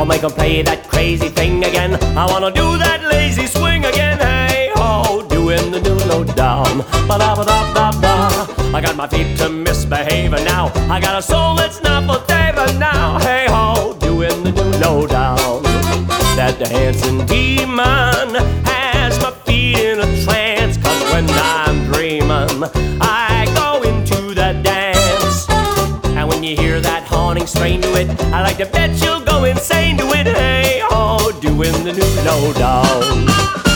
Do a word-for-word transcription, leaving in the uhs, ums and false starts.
make 'em play that crazy thing again. I wanna do that lazy swing again. Hey ho, doing the new low down. Ba-da-ba-da-ba-ba. I got my feet to misbehaving now. I got a soul that's not for saving now. Hey ho, doing the new low down. That dancing demon has my feet in a trance. 'Cause when I'm dreaming, I go into that dance. And when you hear that haunting strain to it, I like to bet you'll go insane to it. Hey ho, doing the new low down.